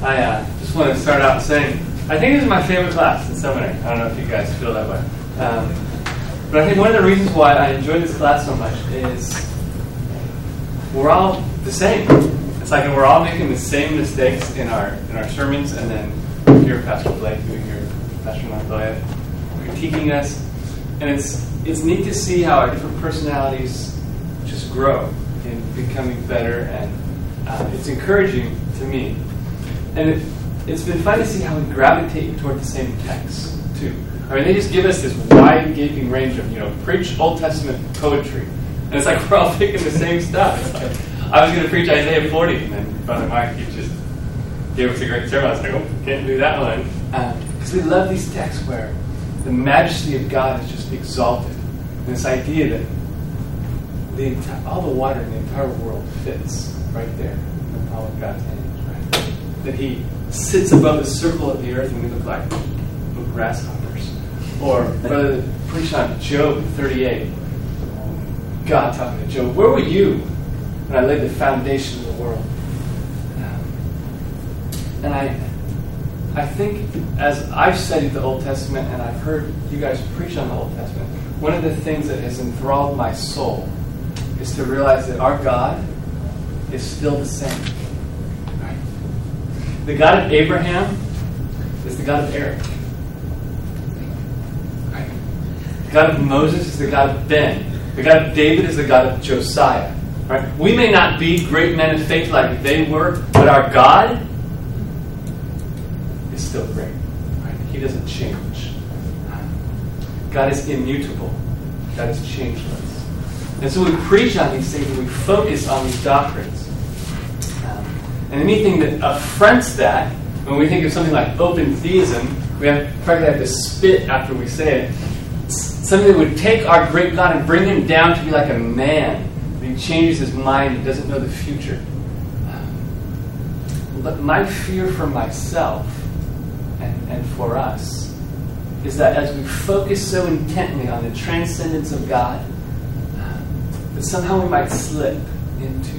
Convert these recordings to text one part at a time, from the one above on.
I just want to start out saying, I think this is my favorite class in seminary. I don't know if you guys feel that way. But I think one of the reasons why I enjoy this class so much is we're all the same. It's like we're all making the same mistakes in our sermons, and then we hear Pastor Blake, we hear Pastor Montoya critiquing us. And it's neat to see how our different personalities just grow in becoming better, and it's encouraging to me. And it's been fun to see how we gravitate toward the same texts, too. I mean, they just give us this wide, gaping range of, preach Old Testament poetry. And it's like we're all picking the same stuff. It's like, I was going to preach Isaiah 40, and then Brother Mike, he just gave us a great sermon. I was like, oh, can't do that one. Because we love these texts where the majesty of God is just exalted. And this idea that all the water in the entire world fits right there in the palm of God's hand. That he sits above the circle of the earth and we look like little grasshoppers. Or Brother preached on Job 38. God talking to Job, where were you when I laid the foundation of the world? And I think as I've studied the Old Testament and I've heard you guys preach on the Old Testament, one of the things that has enthralled my soul is to realize that our God is still the same. The God of Abraham is the God of Eric. Right? The God of Moses is the God of Ben. The God of David is the God of Josiah. Right? We may not be great men of faith like they were, but our God is still great. Right? He doesn't change. God is immutable. God is changeless. And so we preach on these things and we focus on these doctrines. And anything that affronts that, when we think of something like open theism, we practically have to spit after we say it. Something that would take our great God and bring him down to be like a man. He changes his mind and doesn't know the future. But my fear for myself and for us is that as we focus so intently on the transcendence of God, that somehow we might slip into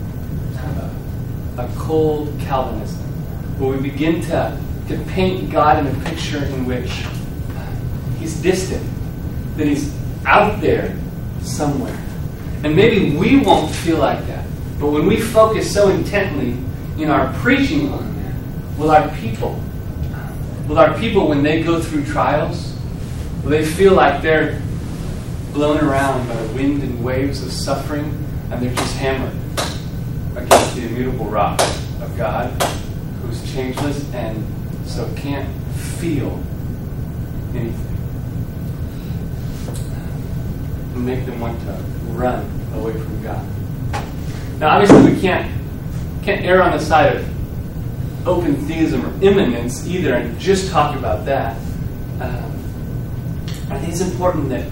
a cold Calvinism, where we begin to paint God in a picture in which he's distant, that he's out there somewhere. And maybe we won't feel like that, but when we focus so intently in our preaching on that, will our people, when they go through trials, will they feel like they're blown around by the wind and waves of suffering, and they're just hammered against the immutable rock of God, who's changeless and so can't feel anything, and make them want to run away from God? Now, obviously, we can't err on the side of open theism or immanence either, and just talk about that. I think it's important that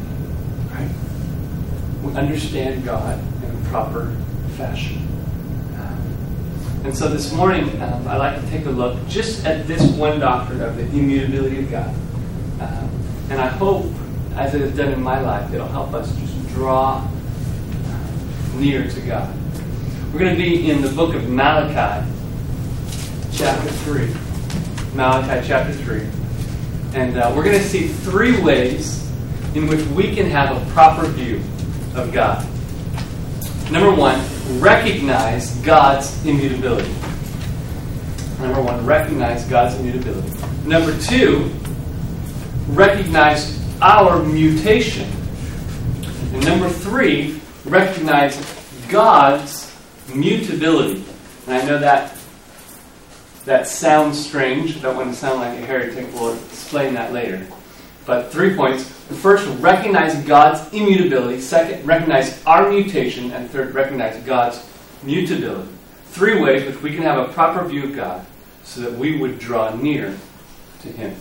we understand God in a proper fashion. And so this morning, I'd like to take a look just at this one doctrine of the immutability of God. And I hope, as it has done in my life, it'll help us just draw near to God. We're going to be in the book of Malachi, chapter 3. Malachi, chapter 3. And we're going to see three ways in which we can have a proper view of God. Number one, recognize God's immutability. Number one, recognize God's immutability. Number two, recognize our mutation. And number three, recognize God's mutability. And I know that sounds strange. I don't want to sound like a heretic. We'll explain that later. But 3 points. First, recognize God's immutability. Second, recognize our mutation. And third, recognize God's mutability. 3 ways which we can have a proper view of God so that we would draw near to him.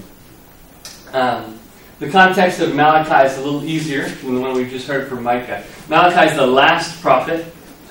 The context of Malachi is a little easier than the one we just heard from Micah. Malachi is the last prophet.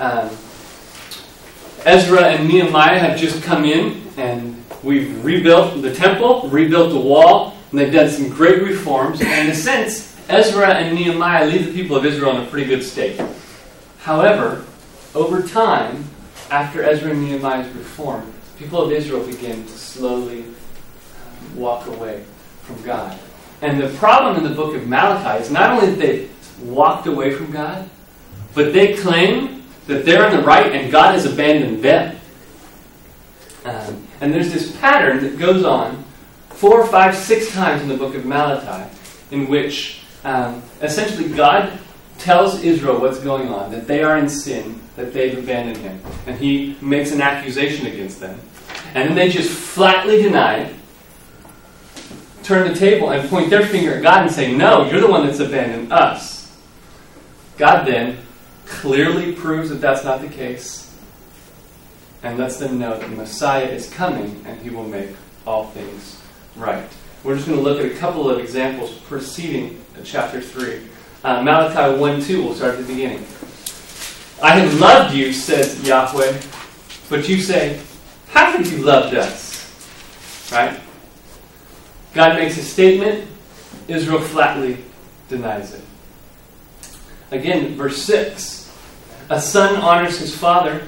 Ezra and Nehemiah have just come in, and we've rebuilt the temple, rebuilt the wall, and they've done some great reforms. And in a sense, Ezra and Nehemiah leave the people of Israel in a pretty good state. However, over time, after Ezra and Nehemiah's reform, people of Israel begin to slowly walk away from God. And the problem in the book of Malachi is not only that they walked away from God, but they claim that they're in the right and God has abandoned them. And there's this pattern that goes on 4, 5, 6 times in the book of Malachi, in which essentially God tells Israel what's going on, that they are in sin, that they've abandoned Him. And He makes an accusation against them. And then they just flatly deny it, turn the table and point their finger at God and say, no, you're the one that's abandoned us. God then clearly proves that that's not the case and lets them know that the Messiah is coming and He will make all things right. We're just going to look at a couple of examples preceding chapter 3. Malachi 1:2, we'll start at the beginning. I have loved you, says Yahweh, but you say, how have you loved us? Right? God makes a statement, Israel flatly denies it. Again, verse 6. A son honors his father,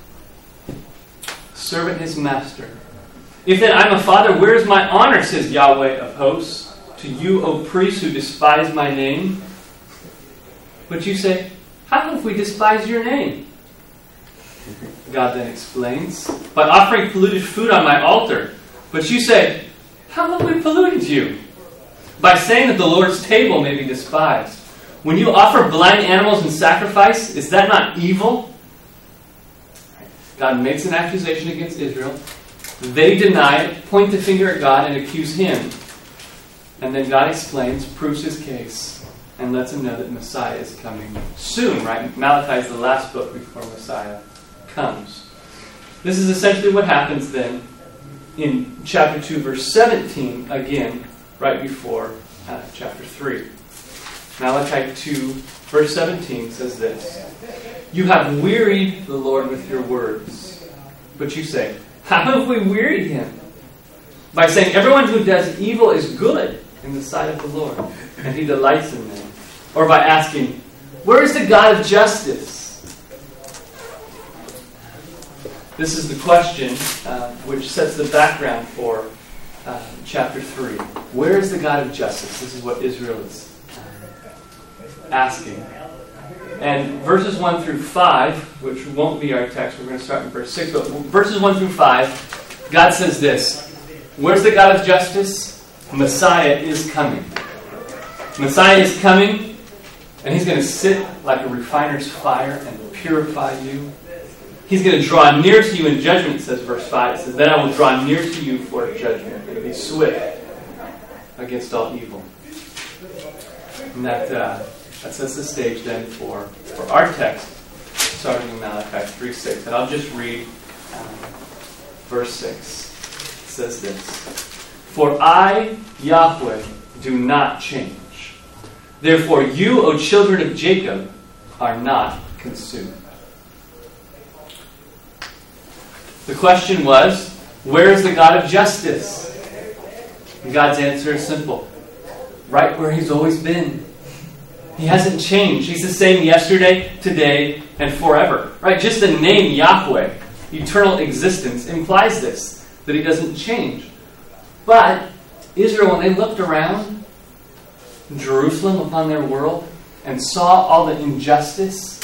servant his master. If then I'm a father, where is my honor, says Yahweh of hosts, to you, O priests who despise my name? But you say, how have we despised your name? God then explains, by offering polluted food on my altar. But you say, how have we polluted you? By saying that the Lord's table may be despised. When you offer blind animals in sacrifice, is that not evil? God makes an accusation against Israel. They deny it, point the finger at God, and accuse Him. And then God explains, proves His case, and lets them know that Messiah is coming soon, right? Malachi is the last book before Messiah comes. This is essentially what happens then in chapter 2, verse 17, again, right before chapter 3. Malachi 2, verse 17 says this. You have wearied the Lord with your words. But you say, how have we wearied Him? By saying, everyone who does evil is good in the sight of the Lord, and He delights in them. Or by asking, where is the God of justice? This is the question which sets the background for chapter 3. Where is the God of justice? This is what Israel is asking. And verses 1 through 5, which won't be our text, we're going to start in verse 6, but verses 1 through 5, God says this. Where's the God of justice? Messiah is coming. Messiah is coming, and He's going to sit like a refiner's fire and purify you. He's going to draw near to you in judgment, says verse 5. It says, then I will draw near to you for judgment and be swift against all evil. And that sets the stage then for our text, starting in Malachi 3:6. And I'll just read verse 6. It says this. For I, Yahweh, do not change. Therefore you, O children of Jacob, are not consumed. The question was, where is the God of justice? And God's answer is simple. Right where He's always been. He hasn't changed. He's the same yesterday, today, and forever. Right? Just the name Yahweh, eternal existence, implies this, that He doesn't change. But Israel, when they looked around Jerusalem upon their world and saw all the injustice,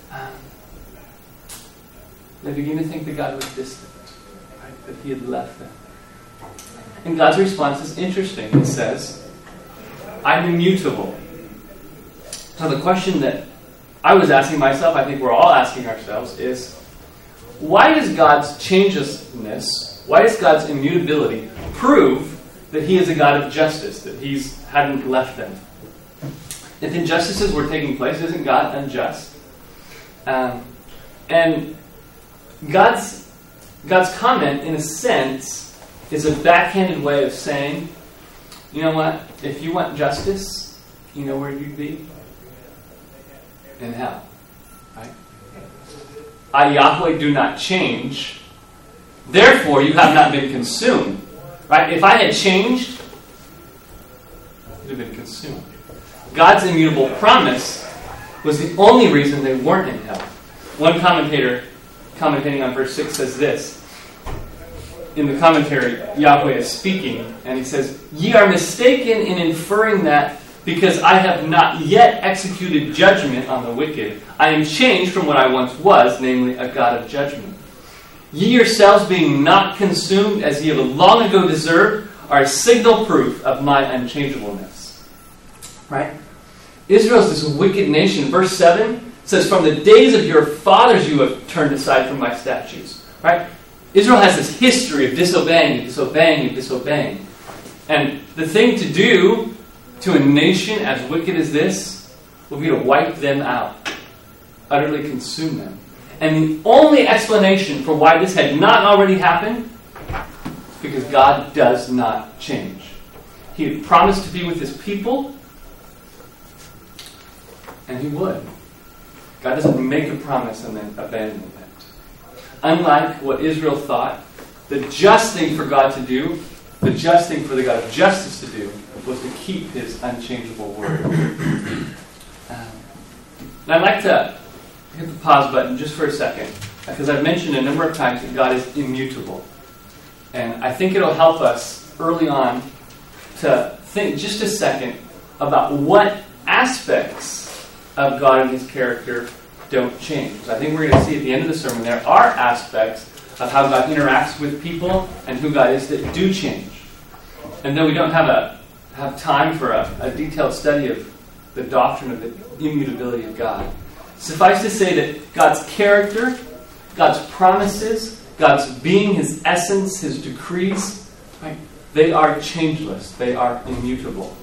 they began to think that God was distant, right? That He had left them. And God's response is interesting. It says, I'm immutable. So the question that I was asking myself, I think we're all asking ourselves, is why does God's changelessness, why does God's immutability prove that He is a God of justice, that He hadn't left them? If injustices were taking place, isn't God unjust? And God's comment, in a sense, is a backhanded way of saying, you know what? If you want justice, you know where you'd be? In hell. Right? I, Yahweh, do not change. Therefore, you have not been consumed. Right? If I had changed, you'd have been consumed. God's immutable promise was the only reason they weren't in hell. One commentator, commentating on verse 6, says this. in the commentary, Yahweh is speaking, and he says, "Ye are mistaken in inferring that because I have not yet executed judgment on the wicked, I am changed from what I once was, namely a God of judgment. Ye yourselves being not consumed as ye have long ago deserved, are a signal proof of my unchangeableness." Right? Israel is this wicked nation. Verse 7 says, "From the days of your fathers you have turned aside from my statutes." Right? Israel has this history of disobeying, disobeying, disobeying. And the thing to do to a nation as wicked as this will be to wipe them out, utterly consume them. And the only explanation for why this had not already happened is because God does not change. He had promised to be with his people, and he would. God doesn't make a promise and then abandon it. Unlike what Israel thought, the just thing for God to do, the just thing for the God of justice to do, was to keep his unchangeable word. And I'd like to hit the pause button just for a second, because I've mentioned a number of times that God is immutable. And I think it'll help us early on to think just a second about what aspects of God and his character don't change. I think we're going to see at the end of the sermon there are aspects of how God interacts with people and who God is that do change. And though we don't have time for a detailed study of the doctrine of the immutability of God, suffice to say that God's character, God's promises, God's being, his essence, his decrees, right, they are changeless. They are immutable.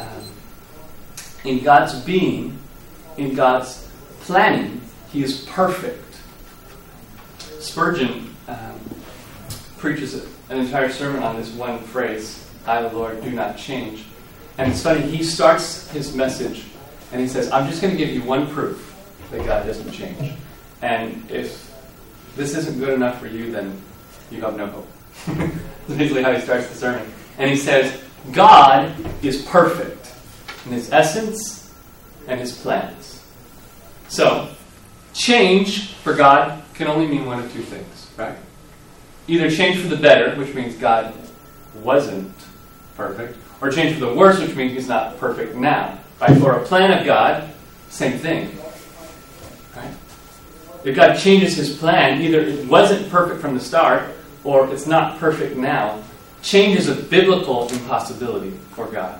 In God's being, in God's planning, he is perfect. Spurgeon preaches an entire sermon on this one phrase, "I, the Lord, do not change." And it's funny, he starts his message and he says, "I'm just going to give you one proof that God doesn't change. And if this isn't good enough for you, then you have no hope." That's basically how he starts the sermon. And he says, God is perfect in his essence and his plans. So, change for God can only mean one of two things, right? Either change for the better, which means God wasn't perfect, or change for the worse, which means he's not perfect now. Right? For a plan of God, same thing. Right? If God changes his plan, either it wasn't perfect from the start, or it's not perfect now. Change is a biblical impossibility for God.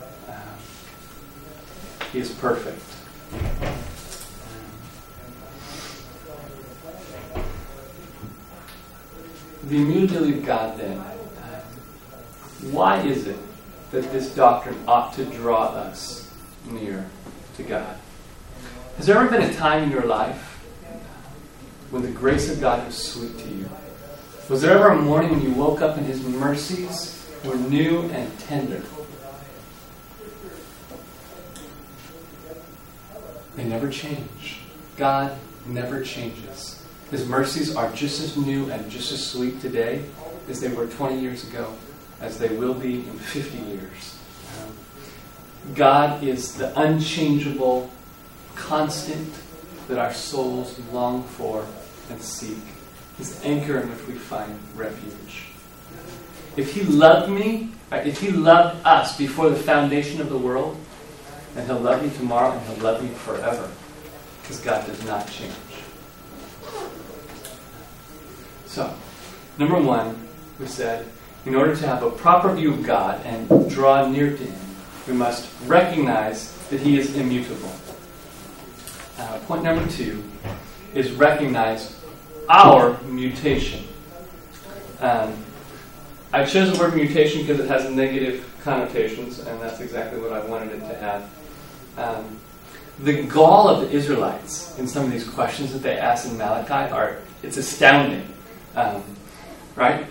He is perfect. The immutability of God, then, why is it that this doctrine ought to draw us near to God? Has there ever been a time in your life when the grace of God was sweet to you? Was there ever a morning when you woke up and his mercies were new and tender? They never change. God never changes. His mercies are just as new and just as sweet today as they were 20 years ago, as they will be in 50 years. God is the unchangeable constant that our souls long for and seek. His anchor in which we find refuge. If he loved me, right, if he loved us before the foundation of the world, then he'll love me tomorrow and he'll love me forever. Because God does not change. So, number one, we said, in order to have a proper view of God and draw near to him, we must recognize that he is immutable. Point number two is recognize our mutation. I chose the word mutation because it has negative connotations, and that's exactly what I wanted it to have. The gall of the Israelites in some of these questions that they ask in Malachi it's astounding. Right?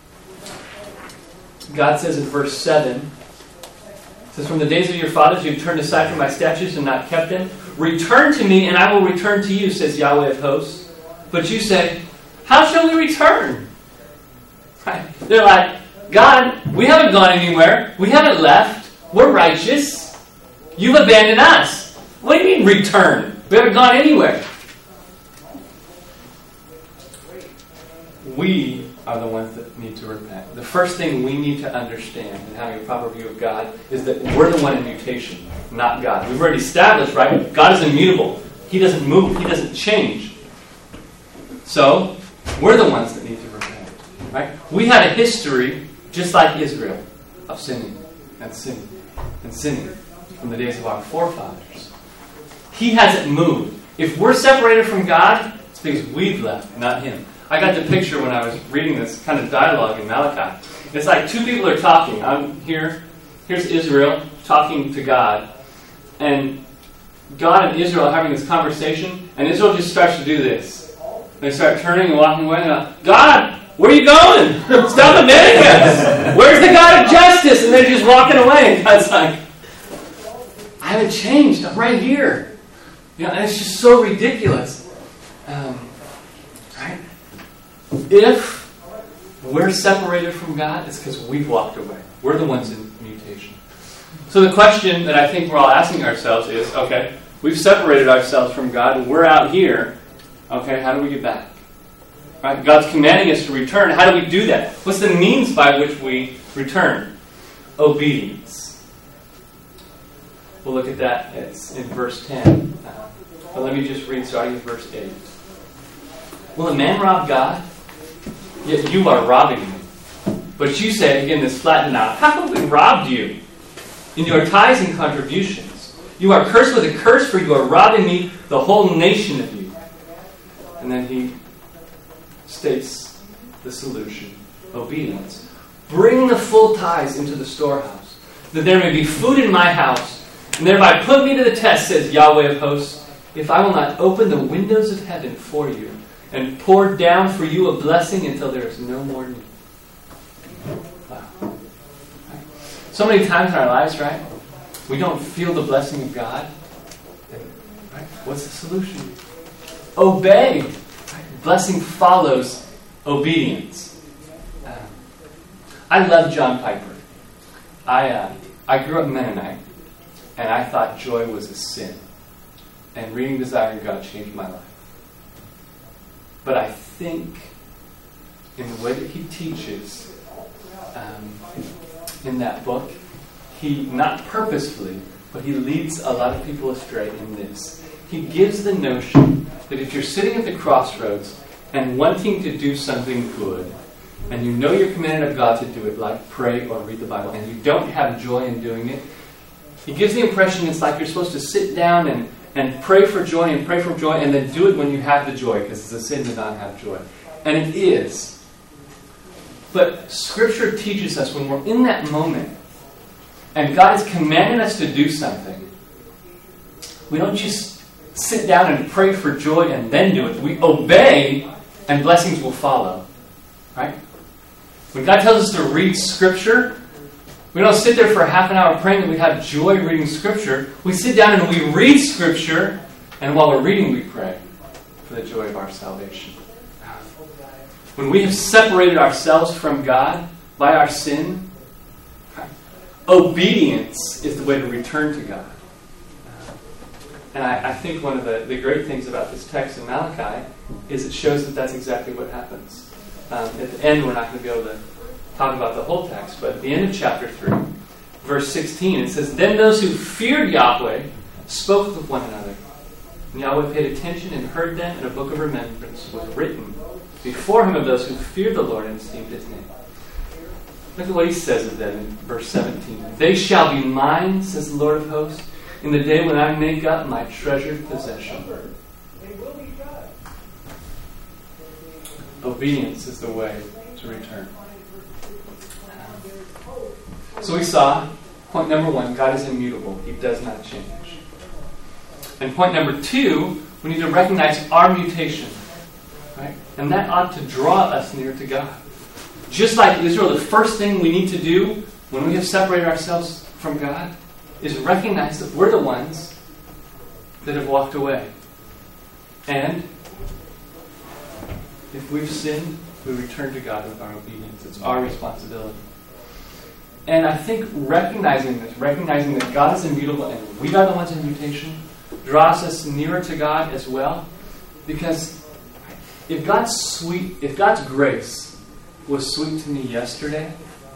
God says in verse 7, it says, "From the days of your fathers you have turned aside from my statutes and not kept them. Return to me and I will return to you, says Yahweh of hosts. But you say, how shall we return?" Right? They're like, God, we haven't gone anywhere. We haven't left. We're righteous. You've abandoned us. What do you mean return? We haven't gone anywhere. We are the ones that need to repent. The first thing we need to understand in having a proper view of God is that we're the one in mutation, not God. We've already established, right? God is immutable. He doesn't move. He doesn't change. So, we're the ones that need to repent, right? We had a history, just like Israel, of sinning and sinning and sinning from the days of our forefathers. He hasn't moved. If we're separated from God, it's because we've left, not Him. I got the picture when I was reading this kind of dialogue in Malachi. It's like two people are talking. I'm here. Here's Israel talking to God. And God and Israel are having this conversation. And Israel just starts to do this. They start turning and walking away. And they're like, God, where are you going? Stop abandoning us. Where's the God of justice? And they're just walking away. And God's like, I haven't changed. I'm right here. And it's just so ridiculous. Right? If we're separated from God, it's because we've walked away. We're the ones in mutation. So the question that I think we're all asking ourselves is, okay, we've separated ourselves from God, and we're out here. Okay, how do we get back? Right? God's commanding us to return. How do we do that? What's the means by which we return? Obedience. We'll look at that. It's in verse 10. But let me just read starting with verse 8. Will a man rob God? Yet you are robbing me. But you say, again, this flat denial, how have we robbed you? In your tithes and contributions. You are cursed with a curse, for you are robbing me, the whole nation of you. And then he states the solution. Obedience. Bring the full tithes into the storehouse, that there may be food in my house, and thereby put me to the test, says Yahweh of hosts, if I will not open the windows of heaven for you, and pour down for you a blessing until there is no more need. Wow. Right. So many times in our lives, right, we don't feel the blessing of God. And, right, what's the solution? Obey. Right? Blessing follows obedience. I love John Piper. I grew up Mennonite, and I thought joy was a sin. And reading Desiring God changed my life. But I think in the way that he teaches in that book, he, not purposefully, but he leads a lot of people astray in this. He gives the notion that if you're sitting at the crossroads and wanting to do something good, and you know you're commanded of God to do it, like pray or read the Bible, and you don't have joy in doing it, he gives the impression it's like you're supposed to sit down and pray for joy and then do it when you have the joy, because it's a sin to not have joy. And it is. But Scripture teaches us when we're in that moment and God has commanded us to do something, we don't just sit down and pray for joy and then do it. We obey and blessings will follow. Right? When God tells us to read Scripture, we don't sit there for a half an hour praying that we have joy reading Scripture. We sit down and we read Scripture, and while we're reading, we pray for the joy of our salvation. When we have separated ourselves from God by our sin, obedience is the way to return to God. And I think one of the great things about this text in Malachi is it shows that that's exactly what happens. At the end, we're not going to be able to talk about the whole text, but at the end of chapter 3, verse 16, it says, Then those who feared Yahweh spoke with one another. And Yahweh paid attention and heard them, and a book of remembrance was written before him of those who feared the Lord and esteemed his name. Look at what he says of them in verse 17. They shall be mine, says the Lord of hosts, in the day when I make up my treasured possession. Obedience is the way to return. So we saw, point number 1, God is immutable. He does not change. And point number 2, we need to recognize our mutation. Right? And that ought to draw us near to God. Just like Israel, the first thing we need to do when we have separated ourselves from God is recognize that we're the ones that have walked away. And if we've sinned, we return to God with our obedience. It's our responsibility. And I think recognizing this, recognizing that God is immutable and we are the ones in mutation, draws us nearer to God as well. Because if God's grace was sweet to me yesterday,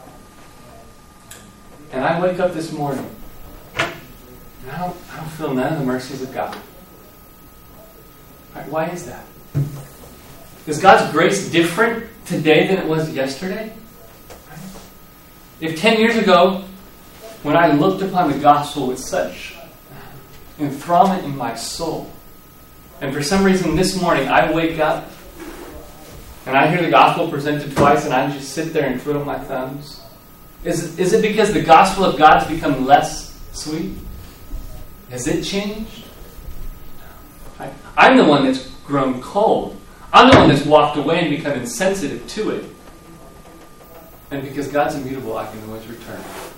and I wake up this morning, and I don't feel none of the mercies of God. Right? Why is that? Is God's grace different today than it was yesterday? Right? If 10 years ago, when I looked upon the gospel with such enthrallment in my soul, and for some reason this morning I wake up and I hear the gospel presented twice and I just sit there and twiddle my thumbs, is it because the gospel of God's become less sweet? Has it changed? I'm the one that's grown cold. I'm the one that's walked away and become insensitive to it. And because God's immutable, I can always return.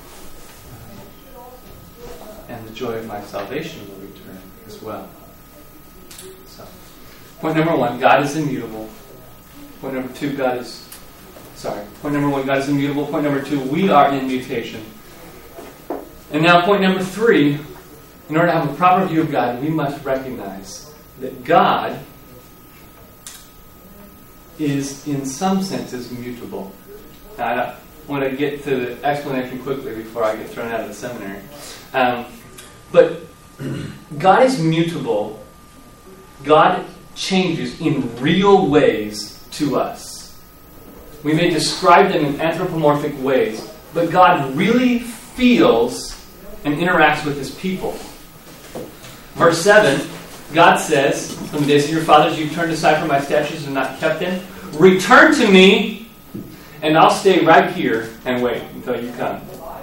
And the joy of my salvation will return as well. So, point number one, God is immutable. Point number two, God is immutable. Point number two, we are in mutation. And now point number three, in order to have a proper view of God, we must recognize that God is, in some senses, mutable. Now, I want to get to the explanation quickly before I get thrown out of the seminary. But God is mutable. God changes in real ways to us. We may describe them in anthropomorphic ways, but God really feels and interacts with His people. Verse 7, God says, "From the days of your fathers you turned aside from my statutes and not kept them. Return to me, and I'll stay right here and wait until you come."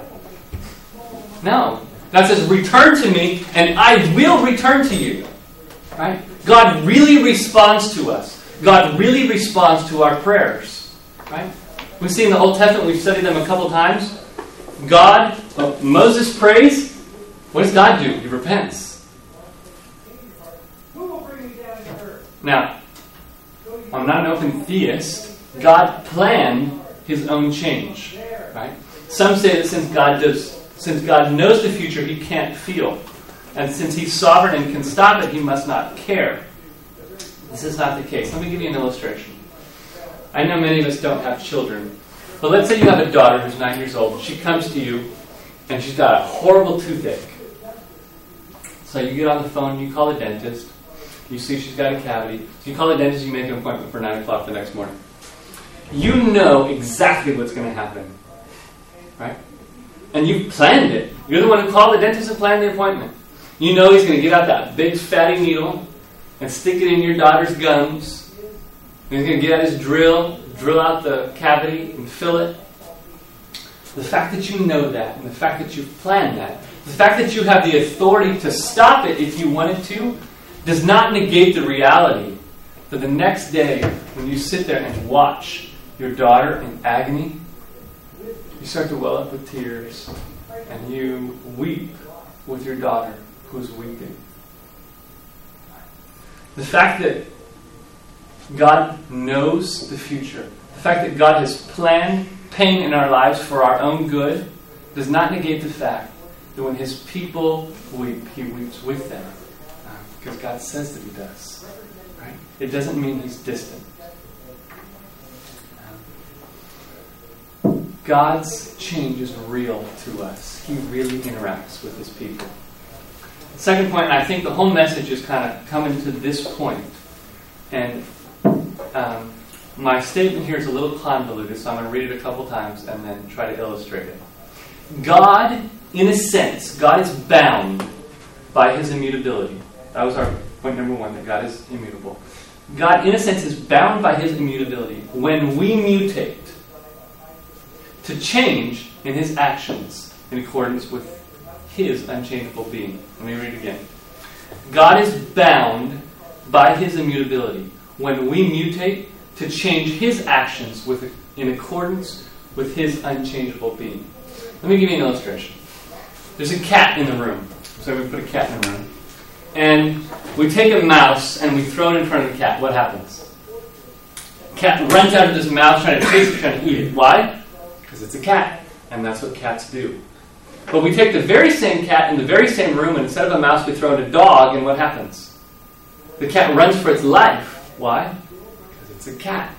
No. God says, return to me, and I will return to you. Right? God really responds to us. God really responds to our prayers. Right? We see in the Old Testament, we've studied them a couple times. Moses prays. What does God do? He repents. Now, I'm not an open theist. God planned His own change. Right? Some say that since God knows the future, He can't feel. And since He's sovereign and can stop it, He must not care. This is not the case. Let me give you an illustration. I know many of us don't have children. But let's say you have a daughter who's 9 years old. She comes to you, and she's got a horrible toothache. So you get on the phone, you call the dentist. You see she's got a cavity. So you call the dentist, you make an appointment for 9 o'clock the next morning. You know exactly what's going to happen. Right? And you've planned it. You're the one who called the dentist and planned the appointment. You know he's going to get out that big fatty needle and stick it in your daughter's gums. And he's going to get out his drill out the cavity and fill it. The fact that you know that, and the fact that you've planned that, the fact that you have the authority to stop it if you wanted to, does not negate the reality that the next day, when you sit there and watch your daughter in agony, you start to well up with tears, and you weep with your daughter who's weeping. The fact that God knows the future, the fact that God has planned pain in our lives for our own good, does not negate the fact that when His people weep, He weeps with them. Because God says that He does. Right? It doesn't mean He's distant. God's change is real to us. He really interacts with His people. Second point, and I think the whole message is kind of coming to this point. And my statement here is a little convoluted, so I'm going to read it a couple times and then try to illustrate it. God, in a sense, God is bound by His immutability. That was our point number one, that God is immutable. God, in a sense, is bound by His immutability when we mutate to change in His actions in accordance with His unchangeable being. Let me read it again. God is bound by His immutability when we mutate to change His actions in accordance with His unchangeable being. Let me give you an illustration. There's a cat in the room. So we put a cat in the room. And we take a mouse and we throw it in front of the cat. What happens? The cat runs out of this mouse trying to chase it, trying to eat it. Why? Because it's a cat. And that's what cats do. But we take the very same cat in the very same room, and instead of a mouse, we throw in a dog, and what happens? The cat runs for its life. Why? Because it's a cat.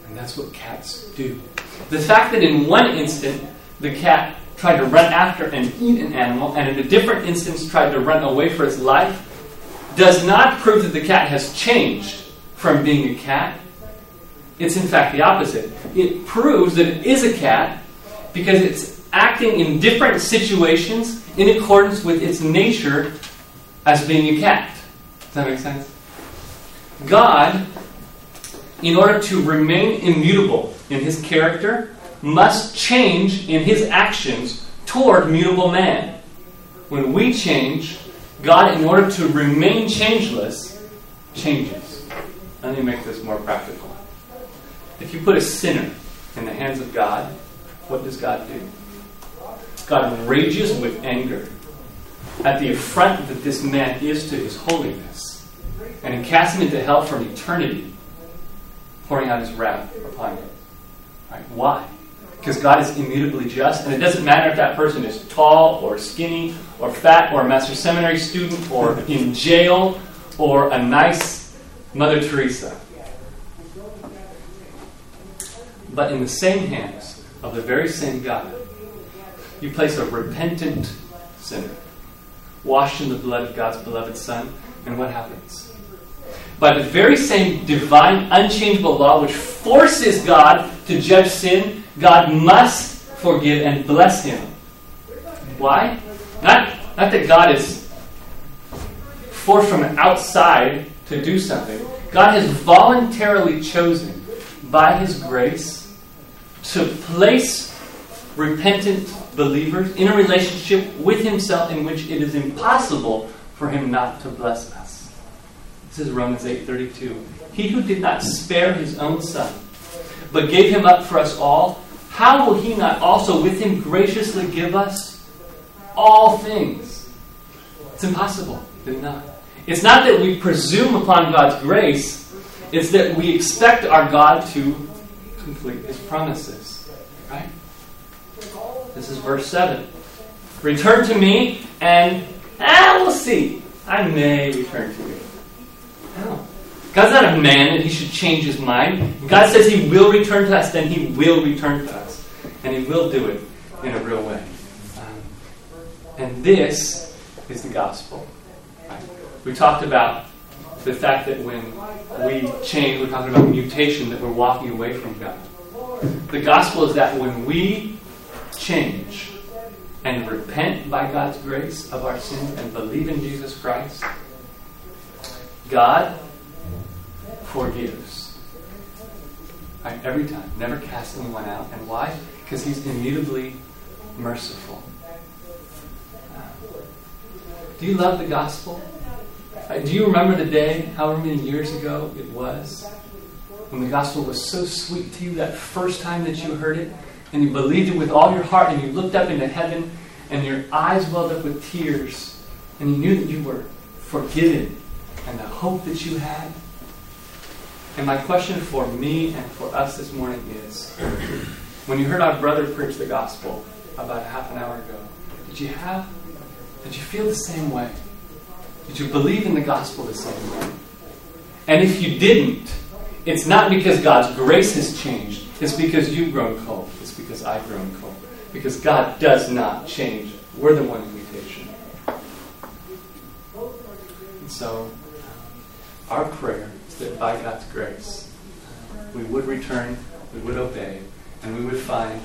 And that's what cats do. The fact that in one instant the cat tried to run after and eat an animal, and in a different instance tried to run away for its life, does not prove that the cat has changed from being a cat. It's in fact the opposite. It proves that it is a cat because it's acting in different situations in accordance with its nature as being a cat. Does that make sense? God, in order to remain immutable in his character, must change in his actions toward mutable man. When we change, God, in order to remain changeless, changes. Let me make this more practical. If you put a sinner in the hands of God, what does God do? God rages with anger at the affront that this man is to his holiness, and he casts him into hell for eternity, pouring out his wrath upon him. Right? Why? Because God is immutably just, and it doesn't matter if that person is tall or skinny or fat or a master seminary student or in jail or a nice Mother Teresa. But in the same hands of the very same God, you place a repentant sinner, washed in the blood of God's beloved Son, and what happens? By the very same divine, unchangeable law which forces God to judge sin, God must forgive and bless him. Why? Not that God is forced from outside to do something. God has voluntarily chosen, by his grace, to place repentant believers in a relationship with himself in which it is impossible for him not to bless us. This is Romans 8:32. He who did not spare his own Son, but gave him up for us all, how will he not also with him graciously give us all things? It's impossible. Did not. It's not that we presume upon God's grace. It's that we expect our God to complete his promises. Right? This is verse 7. Return to me and we'll see. I may return to you. No. God's not a man that he should change his mind. If God says he will return to us, then he will return to us. And he will do it in a real way. And this is the gospel. Right? We talked about the fact that when we change, we're talking about mutation, that we're walking away from God. The gospel is that when we change and repent by God's grace of our sins and believe in Jesus Christ, God forgives. Right? Every time. Never casts anyone out. And why? Because he's immutably merciful. Do you love the gospel? Do you remember the day, however many years ago it was, when the gospel was so sweet to you that first time that you heard it, and you believed it with all your heart, and you looked up into heaven, and your eyes welled up with tears, and you knew that you were forgiven, and the hope that you had? And my question for me and for us this morning is, when you heard our brother preach the gospel about a half an hour ago, did you feel the same way? Did you believe in the gospel the same way? And if you didn't, it's not because God's grace has changed. It's because you've grown cold. It's because I've grown cold. Because God does not change. We're the one in mutation. And so, our prayer is that by God's grace, we would return, we would obey, and we would find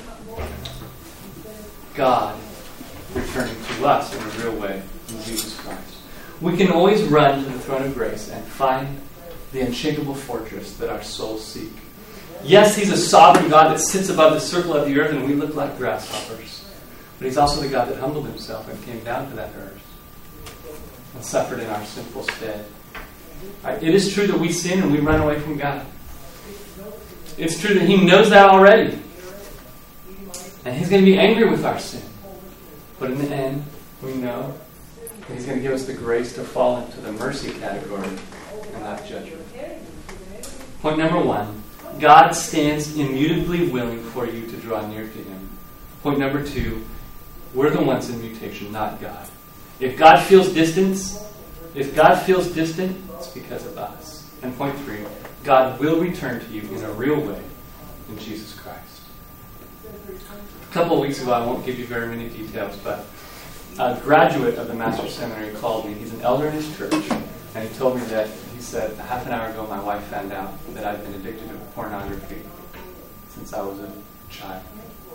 God returning to us in a real way in Jesus Christ. We can always run to the throne of grace and find the unshakable fortress that our souls seek. Yes, he's a sovereign God that sits above the circle of the earth and we look like grasshoppers. But he's also the God that humbled himself and came down to that earth and suffered in our sinful stead. Right? It is true that we sin and we run away from God. It's true that he knows that already. And he's going to be angry with our sin. But in the end, we know that he's going to give us the grace to fall into the mercy category and not judgment. Point number 1, God stands immutably willing for you to draw near to him. Point number 2, we're the ones in mutation, not God. If God feels distant, it's because of us. And point 3, God will return to you in a real way in Jesus Christ. A couple of weeks ago, I won't give you very many details, but a graduate of the Master's Seminary called me. He's an elder in his church, and he told me that, he said, a half an hour ago my wife found out that I've been addicted to pornography since I was a child.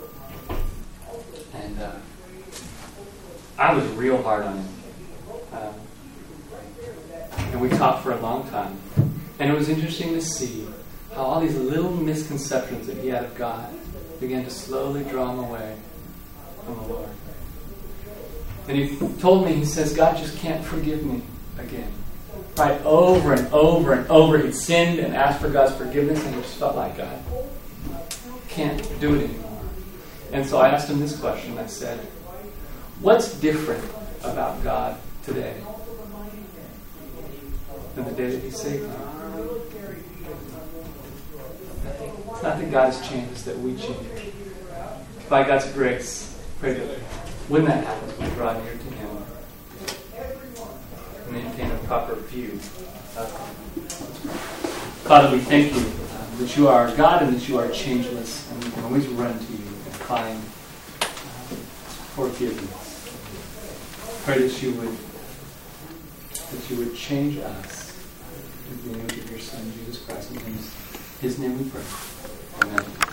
And I was real hard on him. And we talked for a long time. And it was interesting to see how all these little misconceptions that he had of God began to slowly draw him away from the Lord. And he told me, he says, God just can't forgive me again. Right, over and over and over, he'd sinned and asked for God's forgiveness, and he just felt like God can't do it anymore. And so I asked him this question. I said, what's different about God today than the day that he saved me? It's not that God has changed, it's that we change. By God's grace, pray that when that happens, we draw near to him and maintain a proper view of him. Father, we thank you that you are God and that you are changeless, and we can always run to you and find forgiveness. Pray that you would change us in the image of your Son, Jesus Christ. In his name we pray. Amen.